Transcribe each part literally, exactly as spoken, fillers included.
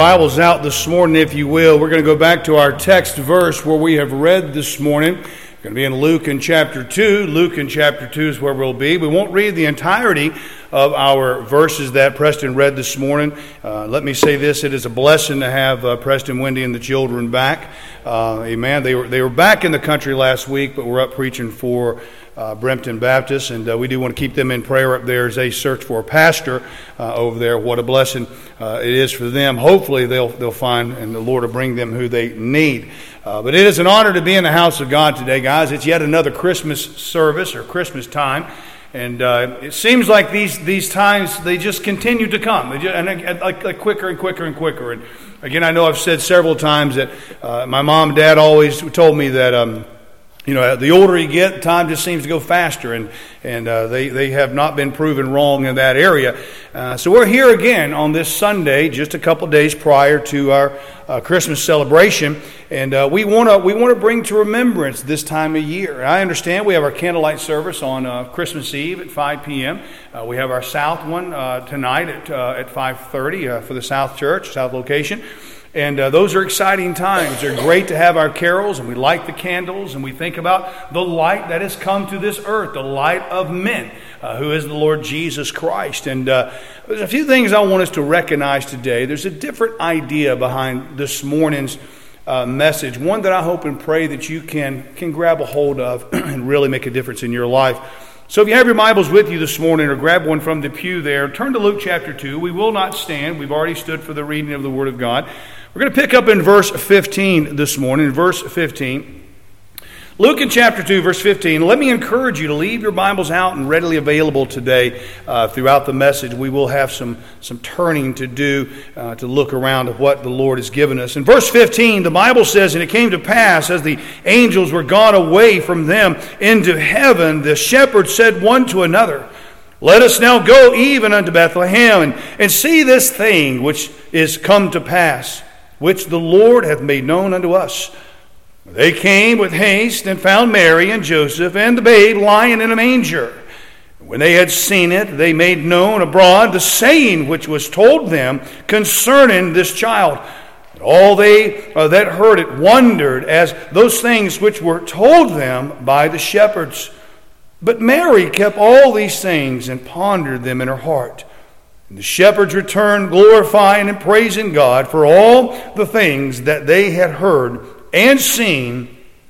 Bibles out this morning, if you will. We're going to go back to our text verse where we have read this morning. We're going to be in Luke in chapter two. Luke in chapter two is where we'll be. We won't read the entirety of our verses that Preston read this morning. Uh, let me say this. It is a blessing to have uh, Preston, Wendy, and the children back. Uh, amen. They were, they were back in the country last week, but we're up preaching for Uh, Brempton Baptist, and uh, we do want to keep them in prayer up there as they search for a pastor uh, over there. What a blessing uh, it is for them. Hopefully they'll they'll find, and the Lord will bring them who they need. Uh, but it is an honor to be in the house of God today, guys. It's yet another Christmas service or Christmas time, and uh, it seems like these these times they just continue to come, they just, and uh, like, like quicker and quicker and quicker. And again, I know I've said several times that uh, my mom and dad always told me that. Um, You know, the older you get, time just seems to go faster, and and uh, they, they have not been proven wrong in that area. Uh, so we're here again on this Sunday, just a couple of days prior to our uh, Christmas celebration, and uh, we want to we want to bring to remembrance this time of year. I understand we have our candlelight service on uh, Christmas Eve at five p.m. Uh, we have our South one uh, tonight at uh, at five thirty uh, for the South Church, South location. And uh, those are exciting times. They're great to have our carols, and we light the candles, and we think about the light that has come to this earth, the light of men, uh, who is the Lord Jesus Christ. And uh, there's a few things I want us to recognize today. There's a different idea behind this morning's uh, message, one that I hope and pray that you can, can grab a hold of and really make a difference in your life. So if you have your Bibles with you this morning, or grab one from the pew there, turn to Luke chapter two. We will not stand. We've already stood for the reading of the Word of God. We're going to pick up in verse fifteen this morning, verse fifteen. Luke in chapter two, verse fifteen. Let me encourage you to leave your Bibles out and readily available today uh, throughout the message. We will have some, some turning to do uh, to look around at what the Lord has given us. In verse fifteen, the Bible says, "And it came to pass, as the angels were gone away from them into heaven, the shepherds said one to another, Let us now go even unto Bethlehem, and, and see this thing which is come to pass, which the Lord hath made known unto us. They came with haste and found Mary and Joseph and the babe lying in a manger. When they had seen it, they made known abroad the saying which was told them concerning this child. And all they uh, that heard it wondered as those things which were told them by the shepherds. But Mary kept all these things and pondered them in her heart. And the shepherds returned, glorifying and praising God for all the things that they had heard and seen,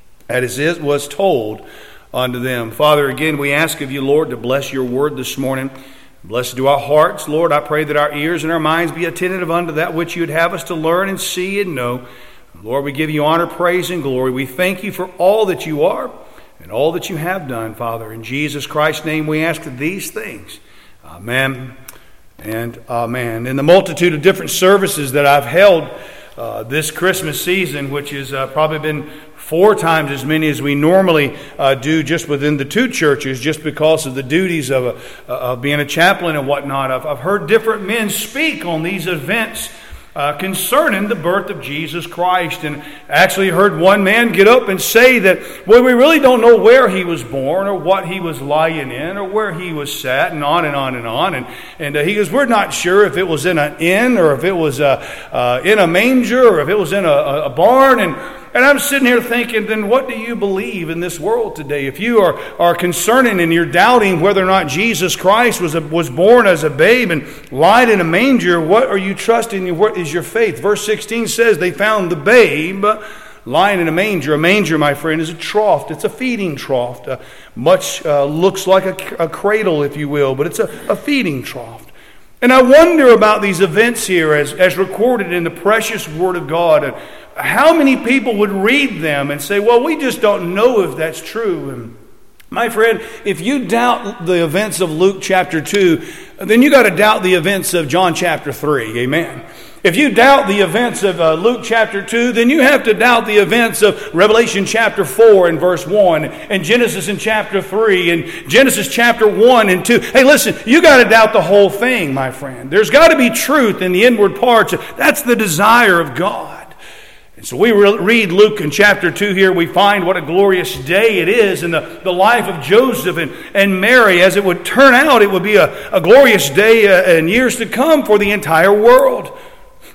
as it was told unto them." Father, again, we ask of you, Lord, to bless your word this morning. Bless it to our hearts. Lord, I pray that our ears and our minds be attentive unto that which you'd have us to learn and see and know. Lord, we give you honor, praise, and glory. We thank you for all that you are and all that you have done, Father. In Jesus Christ's name we ask these things. Amen. And amen. In the multitude of different services that I've held uh, this Christmas season, which has uh, probably been four times as many as we normally uh, do just within the two churches, just because of the duties of, a, of being a chaplain and whatnot, I've, I've heard different men speak on these events Uh, concerning the birth of Jesus Christ. And actually heard one man get up and say that, well, we really don't know where he was born or what he was lying in or where he was sat, and on and on and on. And, and uh, he goes, we're not sure if it was in an inn or if it was uh, uh, in a manger or if it was in a, a barn. And And I'm sitting here thinking, then what do you believe in this world today? If you are, are concerning and you're doubting whether or not Jesus Christ was a, was born as a babe and lied in a manger, what are you trusting in? What is your faith? Verse sixteen says they found the babe lying in a manger. A manger, my friend, is a trough. It's a feeding trough. Uh, much uh, looks like a, a cradle, if you will, but it's a, a feeding trough. And I wonder about these events here as, as recorded in the precious Word of God, and how many people would read them and say, well, we just don't know if that's true. And my friend, if you doubt the events of Luke chapter two, then you got to doubt the events of John chapter three. Amen. If you doubt the events of uh, Luke chapter two, then you have to doubt the events of Revelation chapter four and verse one, and Genesis in chapter three, and Genesis chapter one and two. Hey, listen, you got to doubt the whole thing, my friend. There's got to be truth in the inward parts. That's the desire of God. And so we read Luke in chapter two here. We find what a glorious day it is in the, the life of Joseph and, and Mary. As it would turn out, it would be a, a glorious day uh, in years to come for the entire world.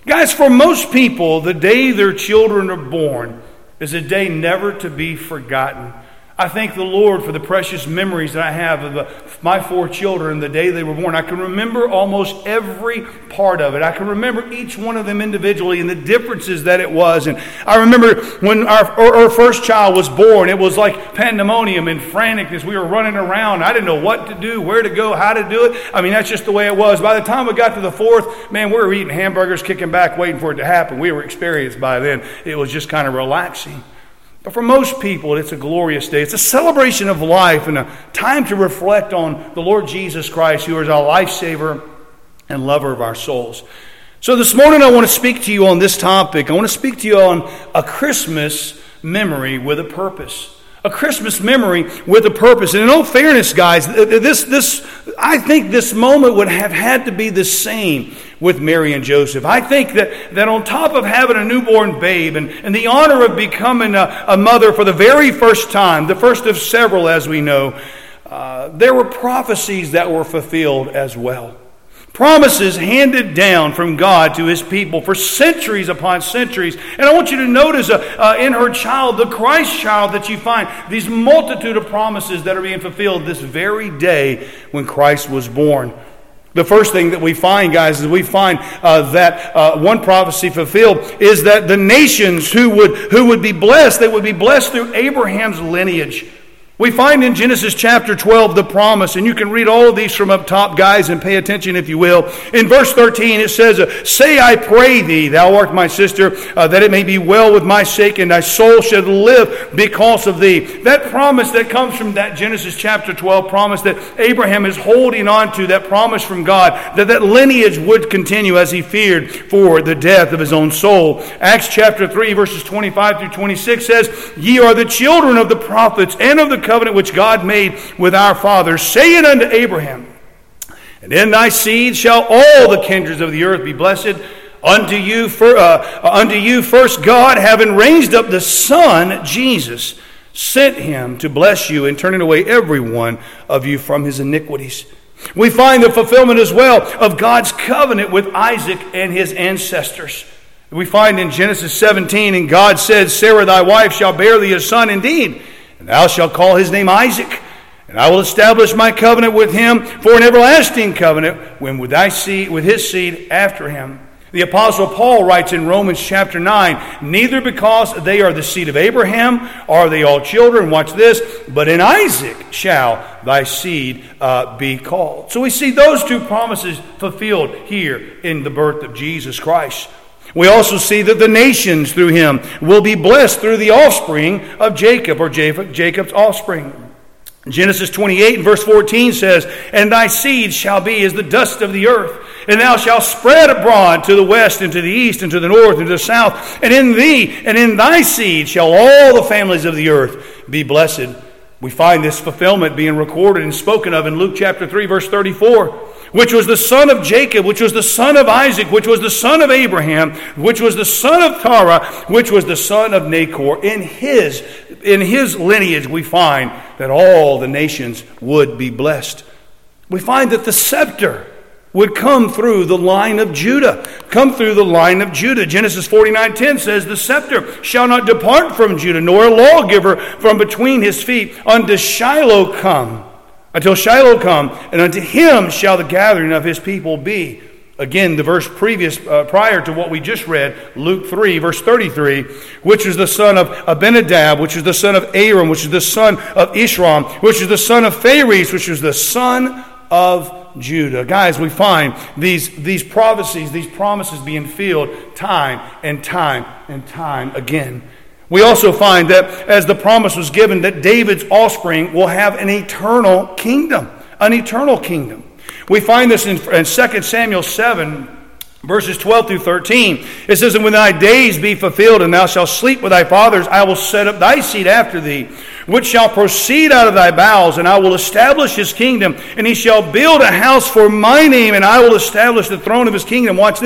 Guys, for most people, the day their children are born is a day never to be forgotten. I thank the Lord for the precious memories that I have of the, my four children the day they were born. I can remember almost every part of it. I can remember each one of them individually and the differences that it was. And I remember when our, our, our first child was born, it was like pandemonium and franticness. We were running around. I didn't know what to do, where to go, how to do it. I mean, that's just the way it was. By the time we got to the fourth, man, we were eating hamburgers, kicking back, waiting for it to happen. We were experienced by then. It was just kind of relaxing. But for most people, it's a glorious day. It's a celebration of life and a time to reflect on the Lord Jesus Christ, who is our lifesaver and lover of our souls. So this morning I want to speak to you on this topic. I want to speak to you on a Christmas memory with a purpose. A Christmas memory with a purpose. And in all fairness, guys, this, this, I think this moment would have had to be the same with Mary and Joseph. I think that, that on top of having a newborn babe and, and the honor of becoming a, a mother for the very first time, the first of several as we know, uh, there were prophecies that were fulfilled as well. Promises handed down from God to His people for centuries upon centuries. And I want you to notice uh, uh, in her child, the Christ child, that you find these multitude of promises that are being fulfilled this very day when Christ was born. The first thing that we find, guys, is we find uh, that uh, one prophecy fulfilled is that the nations who would, who would be blessed, they would be blessed through Abraham's lineage. We find in Genesis chapter twelve the promise, and you can read all of these from up top, guys, and pay attention if you will. In verse thirteen it says, "Say, I pray thee, thou art my sister, uh, that it may be well with my sake, and thy soul should live because of thee." That promise that comes from that Genesis chapter twelve promise that Abraham is holding on to, that promise from God, that that lineage would continue as he feared for the death of his own soul. Acts chapter three, verses twenty-five through twenty-six says, "Ye are the children of the prophets and of the covenant which God made with our fathers, saying unto Abraham, and in thy seed shall all the kindreds of the earth be blessed. Unto you, for, uh, unto you first God, having raised up the Son, Jesus, sent him to bless you and turning away every one of you from his iniquities." We find the fulfillment as well of God's covenant with Isaac and his ancestors. We find in Genesis seventeen, "And God said, Sarah thy wife shall bear thee a son indeed, and thou shalt call his name Isaac. And I will establish my covenant with him for an everlasting covenant, when with thy seed, with his seed after him." The Apostle Paul writes in Romans chapter nine, "Neither because they are the seed of Abraham are they all children," watch this, "but in Isaac shall thy seed uh, be called." So we see those two promises fulfilled here in the birth of Jesus Christ. We also see that the nations through him will be blessed through the offspring of Jacob, or Jacob's offspring. Genesis twenty-eight and verse fourteen says, "And thy seed shall be as the dust of the earth, and thou shalt spread abroad to the west and to the east and to the north and to the south. And in thee and in thy seed shall all the families of the earth be blessed." We find this fulfillment being recorded and spoken of in Luke chapter three, verse thirty-four. "Which was the son of Jacob, which was the son of Isaac, which was the son of Abraham, which was the son of Terah, which was the son of Nahor." In his, in his lineage we find that all the nations would be blessed. We find that the scepter would come through the line of Judah. Come through the line of Judah. Genesis forty-nine ten says, "The scepter shall not depart from Judah, nor a lawgiver from between his feet, unto Shiloh come. Until Shiloh come, and unto him shall the gathering of his people be." Again, the verse previous, uh, prior to what we just read, Luke three, verse thirty-three, "Which is the son of Abinadab, which is the son of Aram, which is the son of Ishram, which is the son of Phares, which is the son of Judah." Guys, we find these, these prophecies, these promises being fulfilled time and time and time again. We also find that as the promise was given, that David's offspring will have an eternal kingdom. An eternal kingdom. We find this in, in Second Samuel seven, verses twelve through thirteen. It says, "And when thy days be fulfilled, and thou shalt sleep with thy fathers, I will set up thy seed after thee, which shall proceed out of thy bowels, and I will establish his kingdom, and he shall build a house for my name, and I will establish the throne of his kingdom," watch this,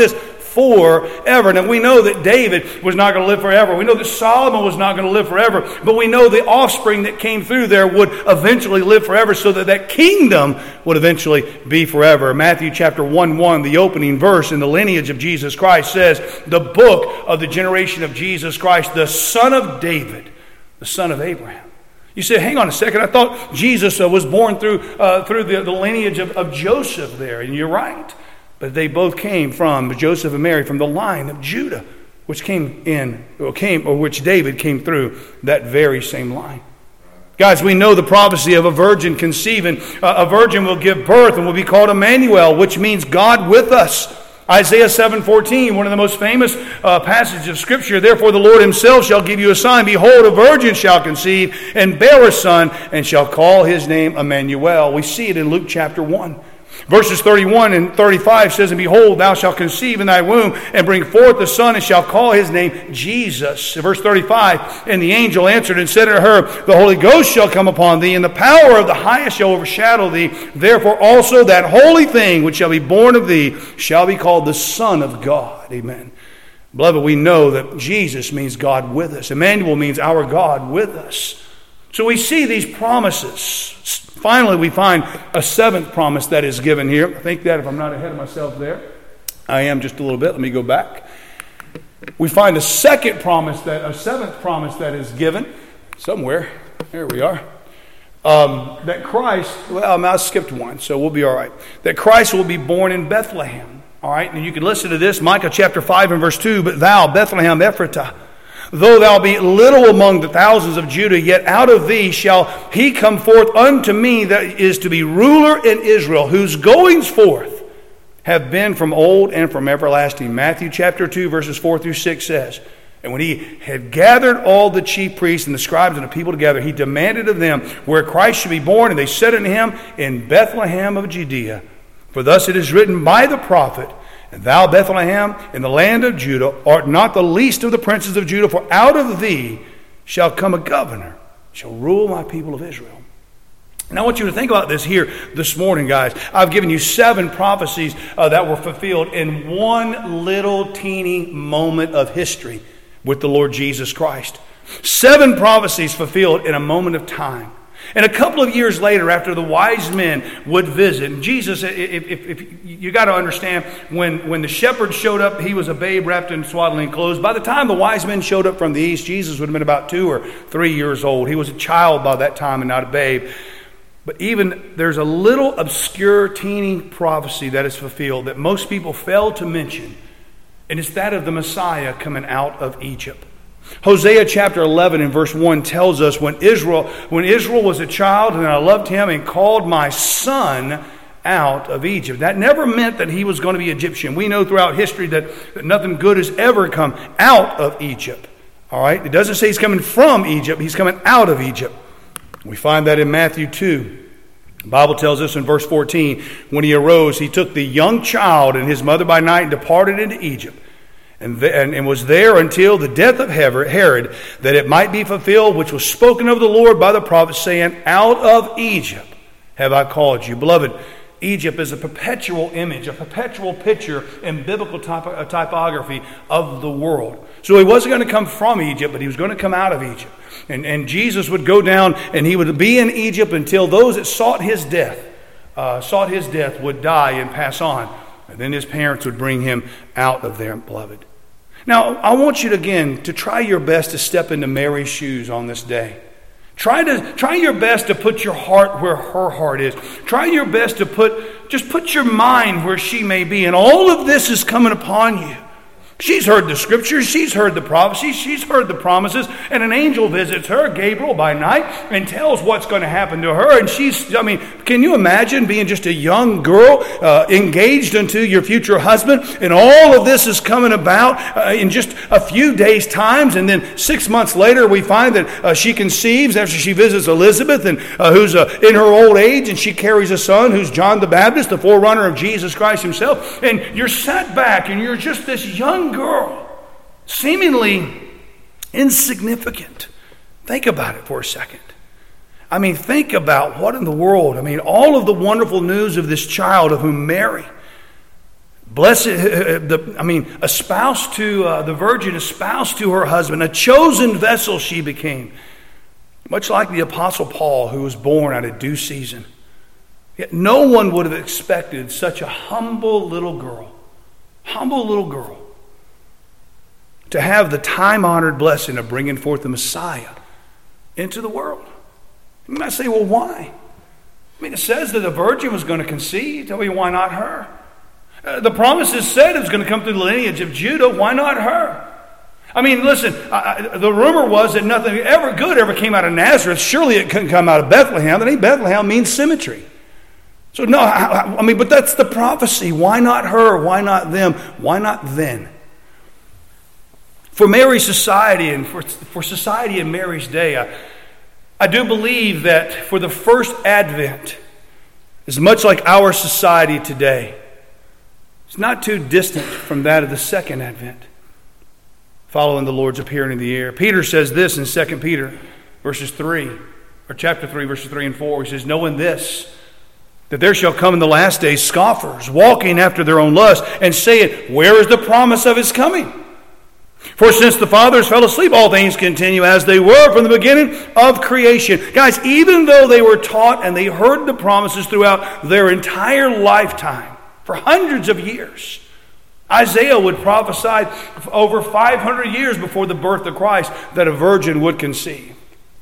forever. Now we know that David was not going to live forever. We know that Solomon was not going to live forever. But we know the offspring that came through there would eventually live forever, so that that kingdom would eventually be forever. Matthew chapter one one, the opening verse in the lineage of Jesus Christ says, the book of the generation of Jesus Christ, the son of David, the son of Abraham. You say, hang on a second, I thought Jesus uh, was born through uh, through the, the lineage of, of Joseph there. And you're right. But they both came from, Joseph and Mary, from the line of Judah, which came in, or came, or which David came through that very same line. Guys, we know the prophecy of a virgin conceiving. Uh, a virgin will give birth and will be called Emmanuel, which means God with us. Isaiah seven fourteen, one of the most famous uh, passages of Scripture. Therefore the Lord himself shall give you a sign. Behold, a virgin shall conceive and bear a son, and shall call his name Emmanuel. We see it in Luke chapter one. Verses thirty-one and thirty-five says, and behold, thou shalt conceive in thy womb, and bring forth a son, and shall call his name Jesus. Verse thirty-five, and the angel answered and said unto her, the Holy Ghost shall come upon thee, and the power of the highest shall overshadow thee. Therefore also that holy thing which shall be born of thee shall be called the Son of God. Amen. Beloved, we know that Jesus means God with us. Emmanuel means our God with us. So we see these promises. Finally, we find a seventh promise that is given here. I think that if I'm not ahead of myself there, I am just a little bit. Let me go back. We find a second promise, that a seventh promise that is given somewhere. There we are. Um, that Christ, well, I skipped one, so we'll be all right. That Christ will be born in Bethlehem. All right, and you can listen to this, Micah chapter five and verse two. But thou, Bethlehem Ephratah, though thou be little among the thousands of Judah, yet out of thee shall he come forth unto me that is to be ruler in Israel, whose goings forth have been from old and from everlasting. Matthew chapter two, verses four through six says, and when he had gathered all the chief priests and the scribes and the people together, he demanded of them where Christ should be born. And they said unto him, in Bethlehem of Judea. For thus it is written by the prophet, and thou, Bethlehem, in the land of Judah, art not the least of the princes of Judah, for out of thee shall come a governor, shall rule my people of Israel. And I want you to think about this here this morning, guys. I've given you seven prophecies uh, that were fulfilled in one little teeny moment of history with the Lord Jesus Christ. Seven prophecies fulfilled in a moment of time. And a couple of years later, after the wise men would visit, and Jesus, if, if, if you got to understand, when, when the shepherds showed up, he was a babe wrapped in swaddling clothes. By the time the wise men showed up from the east, Jesus would have been about two or three years old. He was a child by that time and not a babe. But even there's a little obscure, teeny prophecy that is fulfilled that most people fail to mention, and it's that of the Messiah coming out of Egypt. Hosea chapter eleven and verse one tells us when Israel, when Israel was a child, and I loved him and called my son out of Egypt. That never meant that he was going to be Egyptian. We know throughout history that, that nothing good has ever come out of Egypt. All right? It doesn't say he's coming from Egypt. He's coming out of Egypt. We find that in Matthew two. The Bible tells us in verse fourteen, when he arose, he took the young child and his mother by night and departed into Egypt. And, the, and, and was there until the death of Herod, that it might be fulfilled, which was spoken of the Lord by the prophet, saying, out of Egypt have I called you. Beloved, Egypt is a perpetual image, a perpetual picture in biblical typo, typography of the world. So he wasn't going to come from Egypt, but he was going to come out of Egypt. And, and Jesus would go down and he would be in Egypt until those that sought his death, uh, sought his death would die and pass on. And then his parents would bring him out of there, beloved. Now, I want you to, again, to try your best to step into Mary's shoes on this day. Try to try your best to put your heart where her heart is. Try your best to put, just put your mind where she may be. And all of this is coming upon you. She's heard the scriptures, she's heard the prophecies, she's heard the promises, and an angel visits her, Gabriel, by night, and tells what's going to happen to her. And she's, I mean, can you imagine being just a young girl uh, engaged unto your future husband, and all of this is coming about uh, in just a few days' times, and then six months later we find that uh, she conceives after she visits Elizabeth, and uh, who's uh, in her old age, and she carries a son who's John the Baptist, the forerunner of Jesus Christ himself. And you're sat back, and you're just this young girl, seemingly insignificant. Think about it for a second. I mean, think about what in the world, I mean, all of the wonderful news of this child of whom Mary, Blessed, the, I mean, espoused to uh, the virgin, espoused to her husband, a chosen vessel she became. Much like the Apostle Paul, who was born at a due season. Yet no one would have expected such a humble little girl, humble little girl, to have the time-honored blessing of bringing forth the Messiah into the world. You might say, well, why? I mean, it says that the virgin was going to conceive. Tell me, why not her? Uh, the promises said it was going to come through the lineage of Judah. Why not her? I mean, listen, I, I, the rumor was that nothing ever good ever came out of Nazareth. Surely it couldn't come out of Bethlehem. That ain't Bethlehem means symmetry. So no, I, I mean, but that's the prophecy. Why not her? Why not them? Why not then? For Mary's society and for, for society in Mary's day, I, I do believe that for the first advent is much like our society today. It's not too distant from that of the second advent, following the Lord's appearing in the air. Peter says this in Second Peter verses three, or chapter three, verses three and four. He says, knowing this, that there shall come in the last days scoffers, walking after their own lust, and saying, where is the promise of his coming? For since the fathers fell asleep, all things continue as they were from the beginning of creation. Guys, even though they were taught and they heard the promises throughout their entire lifetime, for hundreds of years, Isaiah would prophesy over five hundred years before the birth of Christ that a virgin would conceive.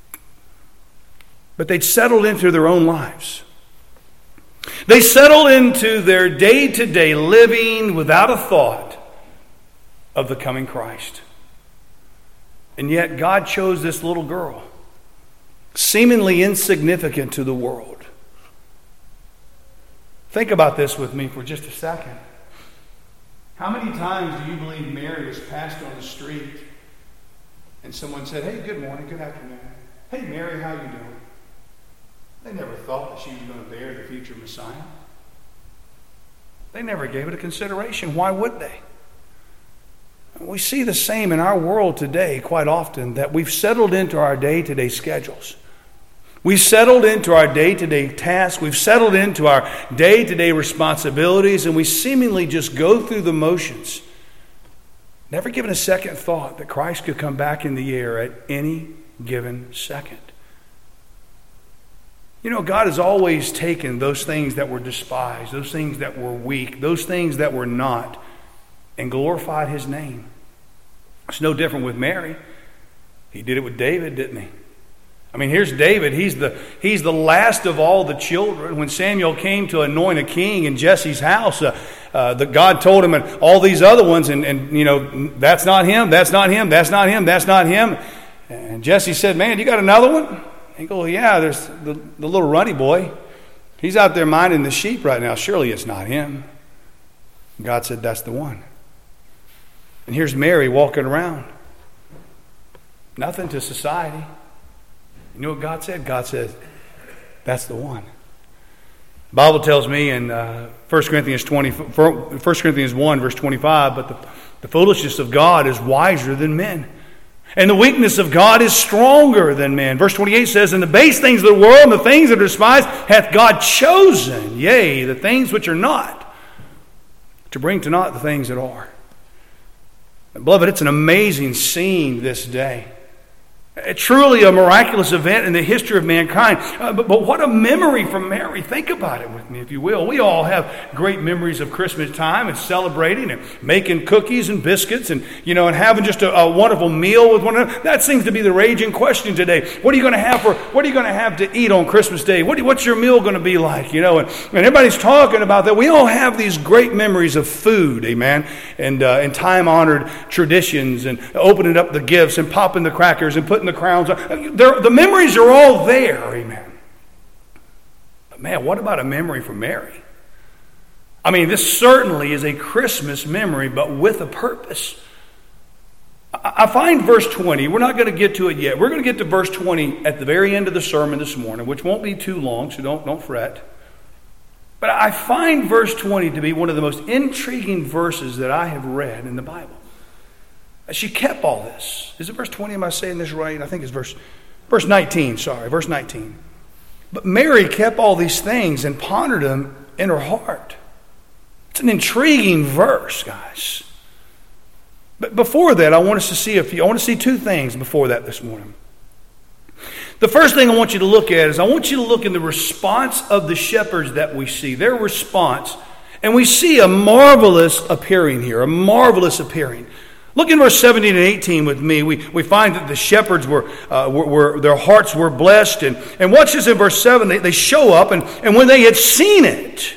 But they'd settled into their own lives. They settled into their day-to-day living without a thought of the coming Christ. And yet God chose this little girl, seemingly insignificant to the world. Think about this with me for just a second. How many times do you believe Mary was passed on the street and someone said, hey, good morning, good afternoon. Hey, Mary, how you doing? They never thought that she was going to bear the future Messiah. They never gave it a consideration. Why would they? We see the same in our world today quite often, that we've settled into our day-to-day schedules. We've settled into our day-to-day tasks. We've settled into our day-to-day responsibilities, and we seemingly just go through the motions, never given a second thought that Christ could come back in the air at any given second. You know, God has always taken those things that were despised, those things that were weak, those things that were not, and glorified His name. It's no different with Mary. He did it with David, didn't he? I mean, here's David. He's the, he's the last of all the children. When Samuel came to anoint a king in Jesse's house, uh, uh, the God told him, and all these other ones, and, and, you know, that's not him, that's not him, that's not him, that's not him. And Jesse said, man, you got another one? He goes, well, yeah, there's the, the little runny boy. He's out there minding the sheep right now. Surely it's not him. God said, that's the one. And here's Mary walking around. Nothing to society. You know what God said? God said, that's the one. The Bible tells me in uh, First Corinthians twenty, First Corinthians one, verse twenty-five, but the, the foolishness of God is wiser than men, and the weakness of God is stronger than men. Verse twenty-eight says, and the base things of the world and the things that are despised hath God chosen, yea, the things which are not, to bring to naught the things that are. And beloved, it's an amazing scene this day. Truly a miraculous event in the history of mankind. Uh, but, but what a memory from Mary. Think about it with me, if you will. We all have great memories of Christmas time and celebrating and making cookies and biscuits and, you know, and having just a, a wonderful meal with one another. That seems to be the raging question today. What are you going to have for, what are you going to have to eat on Christmas Day? What, what's your meal going to be like? You know, and, and everybody's talking about that. We all have these great memories of food, amen, and, uh, and time-honored traditions and opening up the gifts and popping the crackers and putting the crowns on. They're, the memories are all there, amen. But man, what about a memory from Mary? I mean, this certainly is a Christmas memory, but with a purpose. I, I find verse twenty, we're not going to get to it yet. We're going to get to verse twenty at the very end of the sermon this morning, which won't be too long, so don't, don't fret. But I find verse twenty to be one of the most intriguing verses that I have read in the Bible. She kept all this. Is it verse twenty? Am I saying this right? I think it's verse, verse nineteen. Sorry, verse nineteen. But Mary kept all these things and pondered them in her heart. It's an intriguing verse, guys. But before that, I want us to see a few, I want to see two things before that this morning. The first thing I want you to look at is I want you to look in the response of the shepherds that we see, their response. And we see a marvelous appearing here, a marvelous appearing. Look in verse seventeen and eighteen with me. We, we find that the shepherds were, uh, were, were, their hearts were blessed. And, and watch this in verse seven. They, they show up, and, and when they had seen it,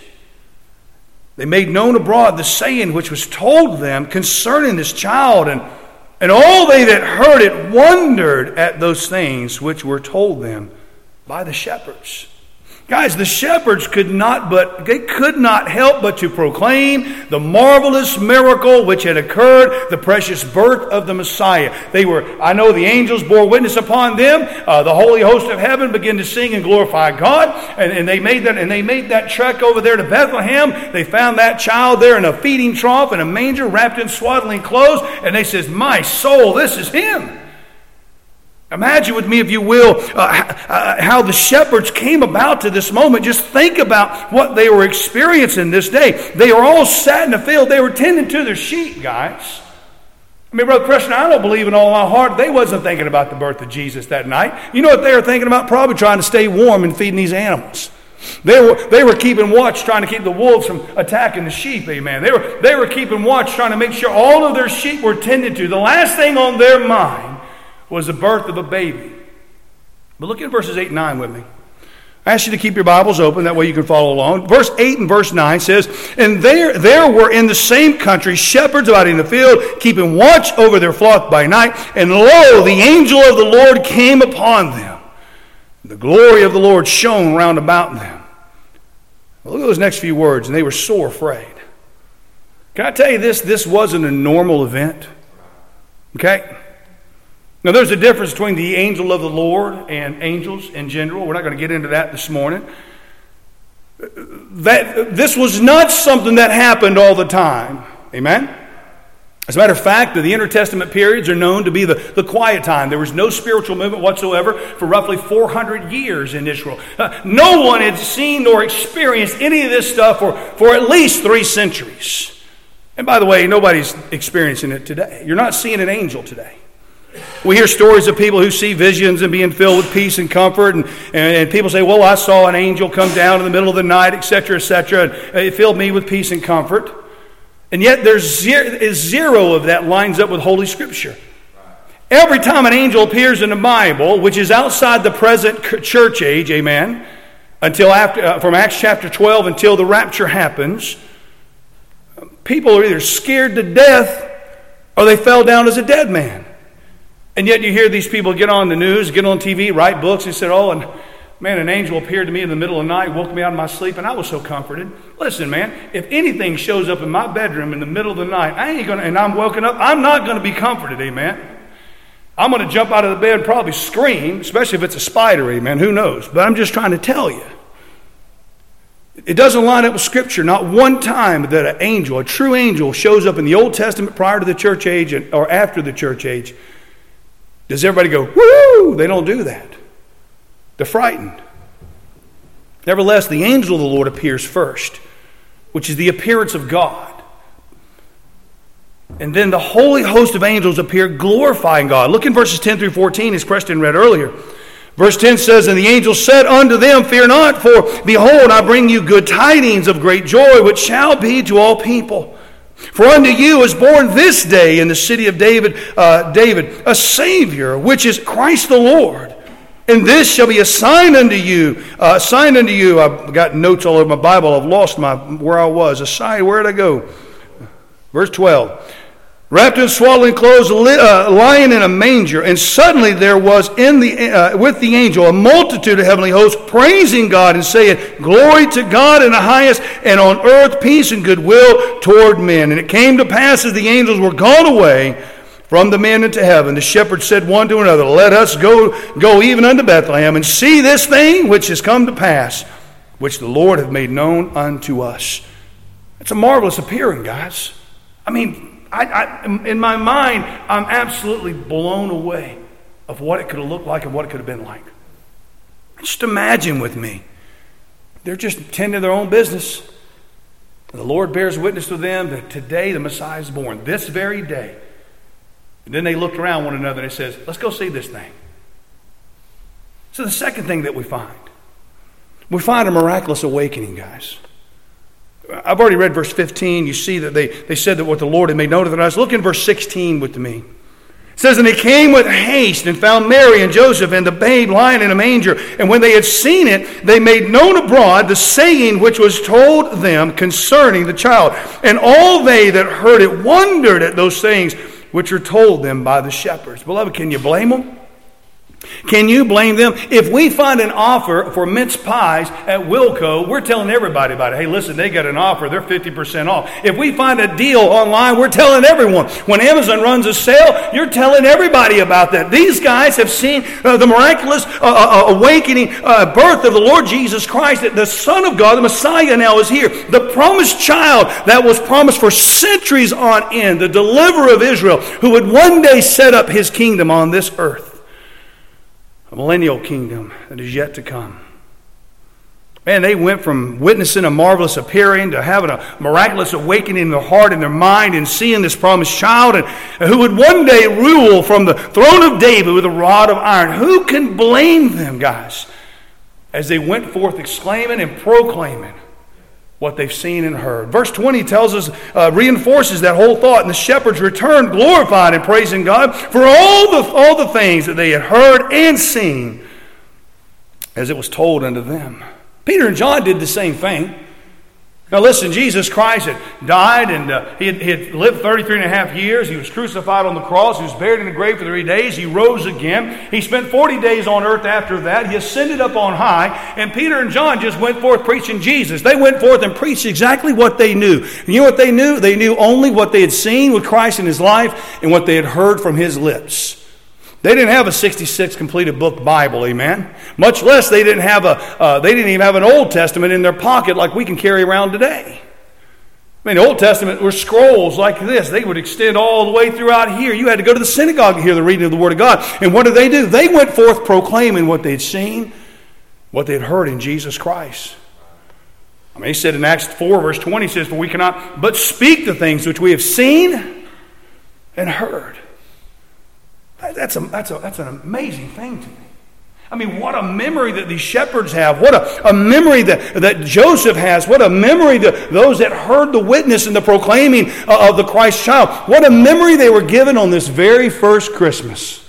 they made known abroad the saying which was told them concerning this child. And, and all they that heard it wondered at those things which were told them by the shepherds. Guys, the shepherds could not but they could not help but to proclaim the marvelous miracle which had occurred, the precious birth of the Messiah. They were, I know the angels bore witness upon them. Uh, the holy host of heaven began to sing and glorify God, and, and they made that and they made that trek over there to Bethlehem. They found that child there in a feeding trough in a manger, wrapped in swaddling clothes, and they says, "My soul, this is him." Imagine with me, if you will, uh, how the shepherds came about to this moment. Just think about what they were experiencing this day. They were all sat in the field. They were tending to their sheep, guys. I mean, Brother Preston, I don't believe in all my heart they wasn't thinking about the birth of Jesus that night. You know what they were thinking about? Probably trying to stay warm and feeding these animals. They were, they were keeping watch, trying to keep the wolves from attacking the sheep, amen. They were, they were keeping watch, trying to make sure all of their sheep were tended to. The last thing on their mind was the birth of a baby. But look at verses eight and nine with me. I ask you to keep your Bibles open, that way you can follow along. Verse eight and verse nine says, "And there, there were in the same country shepherds about in the field, keeping watch over their flock by night. And lo, the angel of the Lord came upon them. The glory of the Lord shone round about them." Well, look at those next few words. "And they were sore afraid." Can I tell you this? This wasn't a normal event. Okay? Now, there's a difference between the angel of the Lord and angels in general. We're not going to get into that this morning. That this was not something that happened all the time. Amen? As a matter of fact, the intertestament periods are known to be the, the quiet time. There was no spiritual movement whatsoever for roughly four hundred years in Israel. Uh, no one had seen nor experienced any of this stuff for, for at least three centuries. And by the way, nobody's experiencing it today. You're not seeing an angel today. We hear stories of people who see visions and being filled with peace and comfort, and, and, and people say, "Well, I saw an angel come down in the middle of the night, et cetera, et cetera, and it filled me with peace and comfort." And yet there's zero, zero of that lines up with Holy Scripture. Every time an angel appears in the Bible, which is outside the present church age, amen, until after uh, from Acts chapter twelve until the rapture happens, people are either scared to death or they fell down as a dead man. And yet you hear these people get on the news, get on T V, write books. They said, "Oh, and man, an angel appeared to me in the middle of the night, woke me out of my sleep, and I was so comforted." Listen, man, if anything shows up in my bedroom in the middle of the night, I ain't gonna, and I'm woken up, I'm not going to be comforted, amen. I'm going to jump out of the bed and probably scream, especially if it's a spider, amen. Who knows? But I'm just trying to tell you. It doesn't line up with Scripture. Not one time that an angel, a true angel, shows up in the Old Testament prior to the church age or after the church age. Does everybody go, "Woo!" They don't do that. They're frightened. Nevertheless, the angel of the Lord appears first, which is the appearance of God. And then the holy host of angels appear glorifying God. Look in verses ten through fourteen, as Preston read earlier. Verse ten says, "And the angel said unto them, Fear not, for behold, I bring you good tidings of great joy, which shall be to all people. For unto you is born this day in the city of David, uh, David, a Savior, which is Christ the Lord. And this shall be a sign unto you, uh, a sign unto you." I've got notes all over my Bible. I've lost my where I was. A sign. Where did I go? Verse twelve. "Wrapped in swaddling clothes, uh, lying in a manger. And suddenly there was in the uh, with the angel a multitude of heavenly hosts, praising God and saying, Glory to God in the highest, and on earth peace and goodwill toward men. And it came to pass as the angels were gone away from the men into heaven, the shepherds said one to another, Let us go, go even unto Bethlehem, and see this thing which has come to pass, which the Lord hath made known unto us." It's a marvelous appearing, guys. I mean, I, I, in my mind, I'm absolutely blown away of what it could have looked like and what it could have been like. Just imagine with me. They're just tending their own business. The Lord bears witness to them that today the Messiah is born, this very day. And then they looked around one another and they says, let's go see this thing. So the second thing that we find, we find a miraculous awakening, guys. I've already read verse fifteen. You see that they, they said that what the Lord had made known to them. Look in verse sixteen with me. It says, and they came with haste and found Mary and Joseph and the babe lying in a manger. And when they had seen it, they made known abroad the saying which was told them concerning the child. And all they that heard it wondered at those things which were told them by the shepherds. Beloved, can you blame them? Can you blame them? If we find an offer for mince pies at Wilco, we're telling everybody about it. Hey, listen, they got an offer. They're fifty percent off. If we find a deal online, we're telling everyone. When Amazon runs a sale, you're telling everybody about that. These guys have seen uh, the miraculous uh, uh, awakening, uh, birth of the Lord Jesus Christ, that the Son of God, the Messiah now is here. The promised child that was promised for centuries on end, the deliverer of Israel, who would one day set up his kingdom on this earth. A millennial kingdom that is yet to come. Man, they went from witnessing a marvelous appearing to having a miraculous awakening in their heart and their mind and seeing this promised child and, and who would one day rule from the throne of David with a rod of iron. Who can blame them, guys, as they went forth exclaiming and proclaiming what they've seen and heard. Verse twenty tells us, uh, reinforces that whole thought. And the shepherds returned glorified and praising God for all the, all the things that they had heard and seen as it was told unto them. Peter and John did the same thing. Now listen, Jesus Christ had died and uh, he, had, he had lived thirty-three and a half years. He was crucified on the cross. He was buried in the grave for three days. He rose again. He spent forty days on earth after that. He ascended up on high. And Peter and John just went forth preaching Jesus. They went forth and preached exactly what they knew. And you know what they knew? They knew only what they had seen with Christ in his life and what they had heard from his lips. They didn't have a sixty-six completed book Bible, amen. Much less they didn't have a. Uh, they didn't even have an Old Testament in their pocket like we can carry around today. I mean, the Old Testament were scrolls like this. They would extend all the way throughout here. You had to go to the synagogue to hear the reading of the Word of God. And what did they do? They went forth proclaiming what they'd seen, what they'd heard in Jesus Christ. I mean, he said in Acts four, verse twenty, he says, "For we cannot but speak the things which we have seen and heard." That's a, that's a, that's an amazing thing to me. I mean, what a memory that these shepherds have. What a, a memory that, that Joseph has. What a memory that those that heard the witness and the proclaiming of the Christ child. What a memory they were given on this very first Christmas.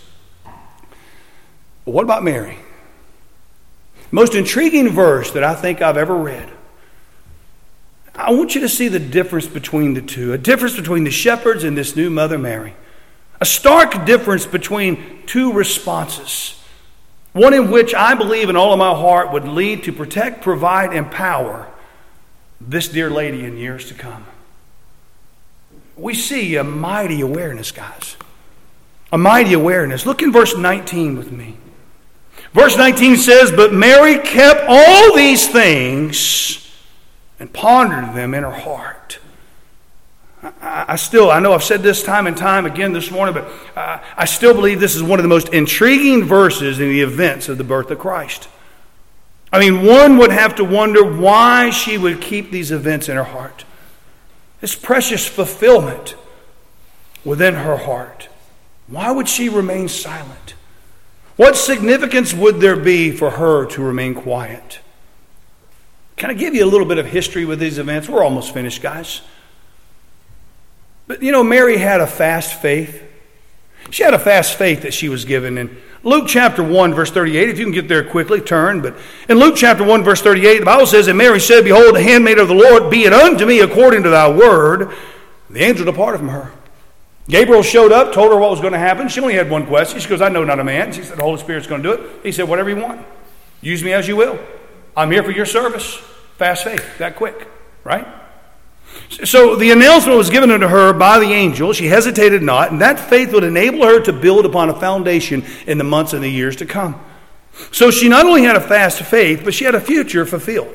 But what about Mary? Most intriguing verse that I think I've ever read. I want you to see the difference between the two. A difference between the shepherds and this new mother Mary. A stark difference between two responses. One in which I believe in all of my heart would lead to protect, provide, empower this dear lady in years to come. We see a mighty awareness, guys. A mighty awareness. Look in verse nineteen with me. Verse nineteen says, "But Mary kept all these things and pondered them in her heart." I still, I know I've said this time and time again this morning, but uh, I still believe this is one of the most intriguing verses in the events of the birth of Christ. I mean, one would have to wonder why she would keep these events in her heart. This precious fulfillment within her heart. Why would she remain silent? What significance would there be for her to remain quiet? Can I give you a little bit of history with these events? We're almost finished, guys. But, you know, Mary had a fast faith. She had a fast faith that she was given. In Luke chapter one, verse thirty-eight, if you can get there quickly, turn. But in Luke chapter one, verse thirty-eight, the Bible says, "And Mary said, Behold, the handmaid of the Lord, be it unto me according to thy word. The angel departed from her." Gabriel showed up, told her what was going to happen. She only had one question. She goes, "I know not a man." She said, "The Holy Spirit's going to do it." He said, "Whatever you want. Use me as you will. I'm here for your service." Fast faith, that quick, right? So the announcement was given unto her by the angel. She hesitated not, and that faith would enable her to build upon a foundation in the months and the years to come. So she not only had a fast faith, but she had a future fulfilled.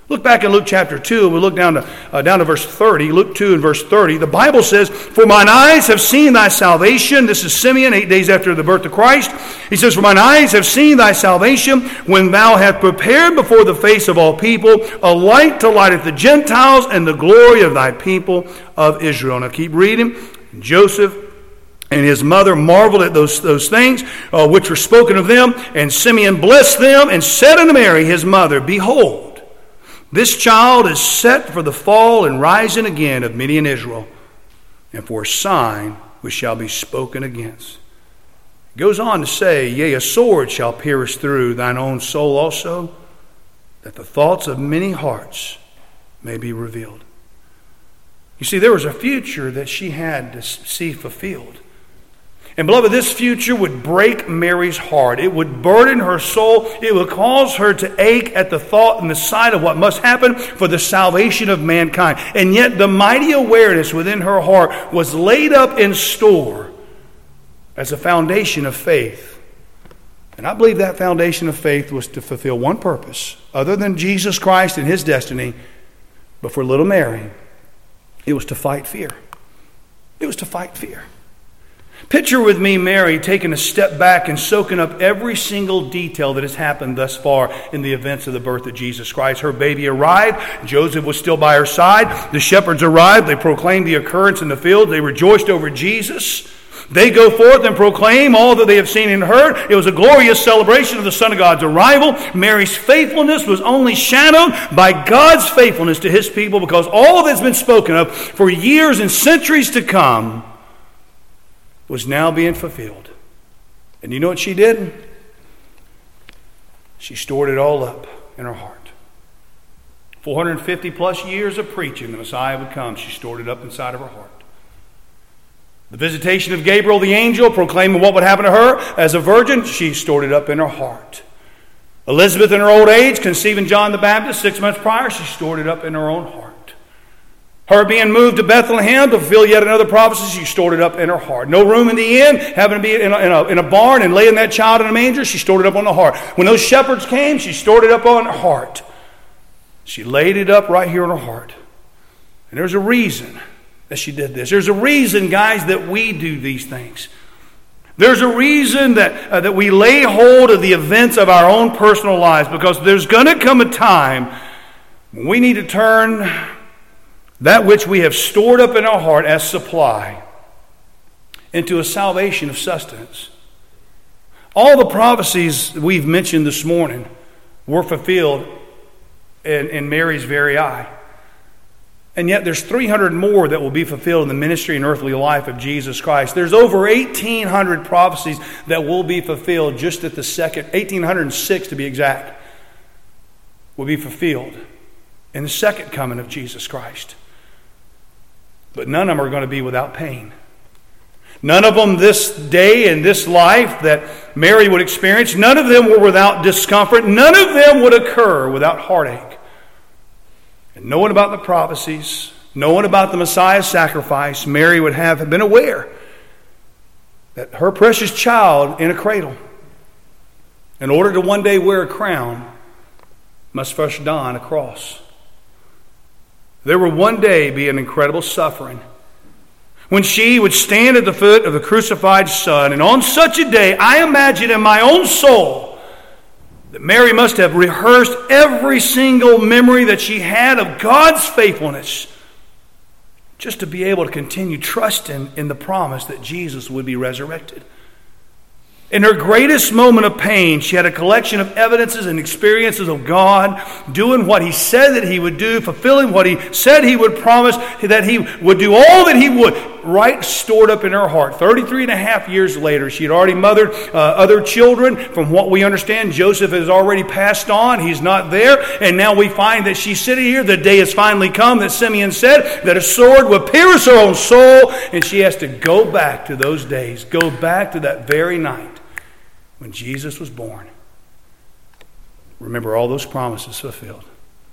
Look back in Luke chapter two, we look down to, uh, down to verse thirty, Luke two and verse thirty. The Bible says, "For mine eyes have seen thy salvation." This is Simeon, eight days after the birth of Christ. He says, "For mine eyes have seen thy salvation, when thou hast prepared before the face of all people a light to lighteth the Gentiles, and the glory of thy people of Israel." Now keep reading. Joseph and his mother marveled at those, those things uh, which were spoken of them. And Simeon blessed them, and said unto Mary his mother, "Behold, this child is set for the fall and rising again of many in Israel, and for a sign which shall be spoken against." It goes on to say, "Yea, a sword shall pierce through thine own soul also, that the thoughts of many hearts may be revealed." You see, there was a future that she had to see fulfilled. And beloved, this future would break Mary's heart. It would burden her soul. It would cause her to ache at the thought and the sight of what must happen for the salvation of mankind. And yet the mighty awareness within her heart was laid up in store as a foundation of faith. And I believe that foundation of faith was to fulfill one purpose, other than Jesus Christ and his destiny. But for little Mary, it was to fight fear. It was to fight fear. Picture with me Mary taking a step back and soaking up every single detail that has happened thus far in the events of the birth of Jesus Christ. Her baby arrived. Joseph was still by her side. The shepherds arrived. They proclaimed the occurrence in the field. They rejoiced over Jesus. They go forth and proclaim all that they have seen and heard. It was a glorious celebration of the Son of God's arrival. Mary's faithfulness was only shadowed by God's faithfulness to his people, because all that's been spoken of for years and centuries to come was now being fulfilled. And you know what she did? She stored it all up in her heart. four hundred fifty plus years of preaching the Messiah would come. She stored it up inside of her heart. The visitation of Gabriel the angel proclaiming what would happen to her as a virgin, she stored it up in her heart. Elizabeth in her old age conceiving John the Baptist six months prior, she stored it up in her own heart. Her being moved to Bethlehem to fulfill yet another prophecy, she stored it up in her heart. No room in the inn, having to be in a, in a, in a barn and laying that child in a manger, she stored it up on the heart. When those shepherds came, she stored it up on her heart. She laid it up right here in her heart. And there's a reason that she did this. There's a reason, guys, that we do these things. There's a reason that, uh, that we lay hold of the events of our own personal lives, because there's going to come a time when we need to turn that which we have stored up in our heart as supply into a salvation of sustenance. All the prophecies we've mentioned this morning were fulfilled in, in Mary's very eye. And yet there's three hundred more that will be fulfilled in the ministry and earthly life of Jesus Christ. There's over eighteen hundred prophecies that will be fulfilled just at the second, eighteen oh six to be exact, will be fulfilled in the second coming of Jesus Christ. But none of them are going to be without pain. None of them this day and this life that Mary would experience, none of them were without discomfort. None of them would occur without heartache. And knowing about the prophecies, knowing about the Messiah's sacrifice, Mary would have been aware that her precious child in a cradle, in order to one day wear a crown, must first don a cross. There will one day be an incredible suffering when she would stand at the foot of the crucified Son. And on such a day, I imagine in my own soul that Mary must have rehearsed every single memory that she had of God's faithfulness, just to be able to continue trusting in the promise that Jesus would be resurrected. In her greatest moment of pain, she had a collection of evidences and experiences of God doing what he said that he would do, fulfilling what he said he would promise, that he would do all that he would, right stored up in her heart. thirty-three and a half years later, she had already mothered uh, other children. From what we understand, Joseph has already passed on. He's not there. And now we find that she's sitting here. The day has finally come that Simeon said that a sword would pierce her own soul. And she has to go back to those days, go back to that very night when Jesus was born. Remember all those promises fulfilled.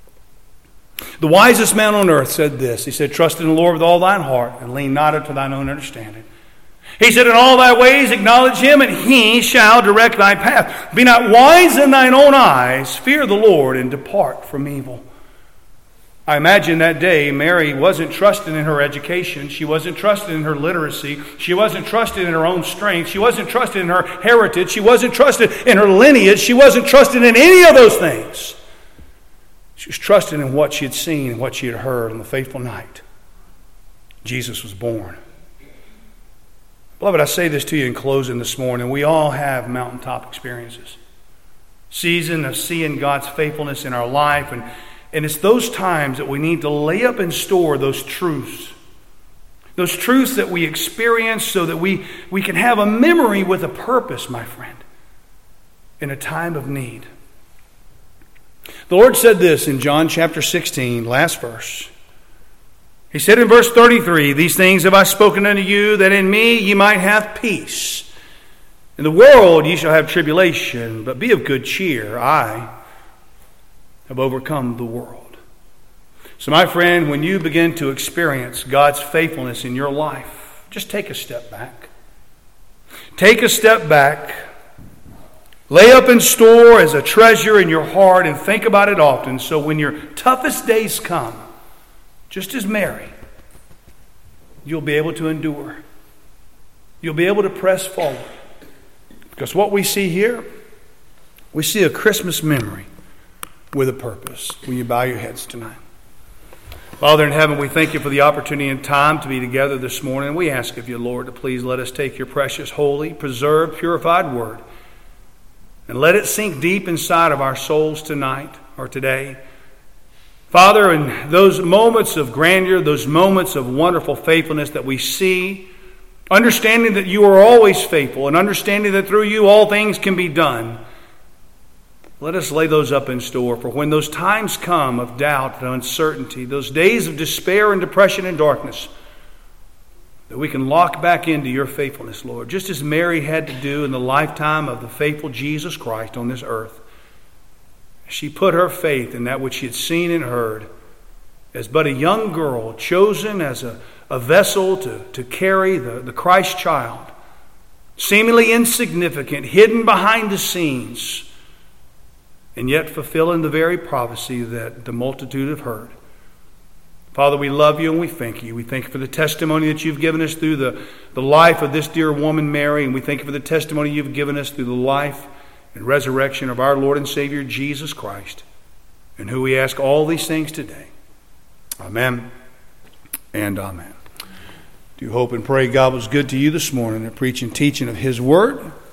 The wisest man on earth said this. He said, "Trust in the Lord with all thine heart, and lean not unto thine own understanding." He said, "In all thy ways acknowledge him, and he shall direct thy path. Be not wise in thine own eyes. Fear the Lord, and depart from evil." I imagine that day Mary wasn't trusting in her education. She wasn't trusting in her literacy. She wasn't trusting in her own strength. She wasn't trusting in her heritage. She wasn't trusting in her lineage. She wasn't trusting in any of those things. She was trusting in what she had seen and what she had heard on the fateful night Jesus was born. Beloved, I say this to you in closing this morning. We all have mountaintop experiences. Season of seeing God's faithfulness in our life. And, and it's those times that we need to lay up in store those truths. Those truths that we experience so that we, we can have a memory with a purpose, my friend, in a time of need. The Lord said this in John chapter sixteen, last verse. He said in verse thirty-three, "These things have I spoken unto you, that in me ye might have peace. In the world ye shall have tribulation, but be of good cheer. I have overcome the world." So my friend, when you begin to experience God's faithfulness in your life, just take a step back. Take a step back. Lay up in store as a treasure in your heart and think about it often, so when your toughest days come, just as Mary, you'll be able to endure. You'll be able to press forward. Because what we see here, we see a Christmas memory with a purpose. Will you bow your heads tonight? Father in heaven, we thank you for the opportunity and time to be together this morning. We ask of you, Lord, to please let us take your precious, holy, preserved, purified word and let it sink deep inside of our souls tonight or today. Father, in those moments of grandeur, those moments of wonderful faithfulness that we see, understanding that you are always faithful and understanding that through you all things can be done, let us lay those up in store for when those times come of doubt and uncertainty, those days of despair and depression and darkness, that we can lock back into your faithfulness, Lord, just as Mary had to do in the lifetime of the faithful Jesus Christ on this earth. She put her faith in that which she had seen and heard as but a young girl chosen as a, a vessel to, to carry the, the Christ child, seemingly insignificant, hidden behind the scenes, and yet fulfilling the very prophecy that the multitude have heard. Father, we love you and we thank you. We thank you for the testimony that you've given us through the, the life of this dear woman, Mary, and we thank you for the testimony you've given us through the life and resurrection of our Lord and Savior, Jesus Christ, in whom we ask all these things today. Amen and amen. Do hope and pray God was good to you this morning in preaching and teaching of his word.